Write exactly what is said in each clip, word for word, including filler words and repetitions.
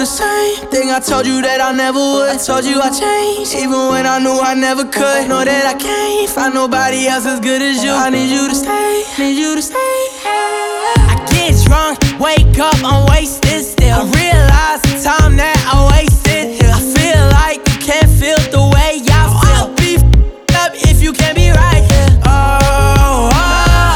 the same thing I told you that I never would. I told you I changed, even when I knew I never could. Know that I can't find nobody else as good as you. I need you to stay, need you to stay. I get drunk, wake up, I'm wasted still. I realize the time that I wasted here. I feel like you can't feel the way I feel. I'll be f***ed up if you can't be right here. Oh, oh.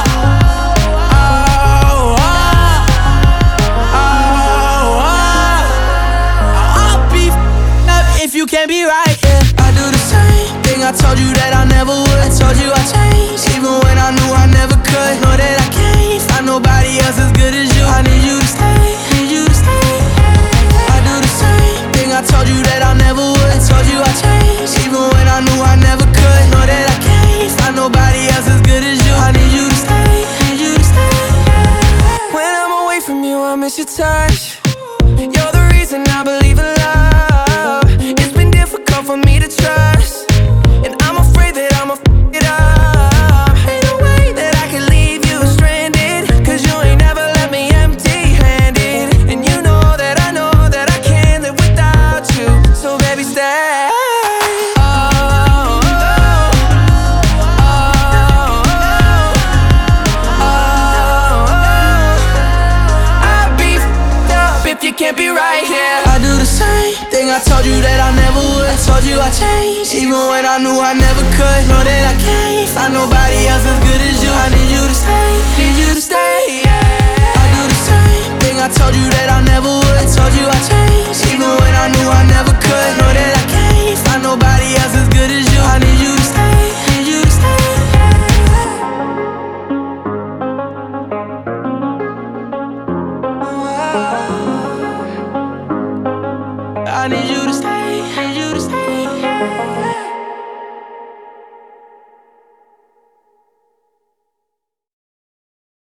You can't be right, yeah. I do the same thing I told you that I never would. I told you I changed, even when I knew I never could. Know that I can't find nobody else as good as you. I need you to stay, need you to stay. I do the same thing I told you that I never would. I told you I changed, even when I knew I never could. Know that I can't find nobody else as good as you. I need you to stay, need you to stay. When I'm away from you, I miss your touch. You're the reason I believe in love. For me to trust, and I'm afraid that I'ma f*** it up. Ain't no way that I can leave you stranded, cause you ain't never left me empty-handed. And you know that I know that I can't live without you. So baby, stay. Oh, oh, oh, oh, oh. I'll be f***ed up if you can't be right here. I do the same thing I told you that I never would. I told you I changed, even when I knew I never could. Know that I can't find nobody else as good as you. I need you to stay, need you to stay, yeah. I do the same thing I told you that I never would. I told you I changed, even when I knew I never could. Know that I can't find nobody else as good as you. I need you to stay, need you to stay, yeah. I need you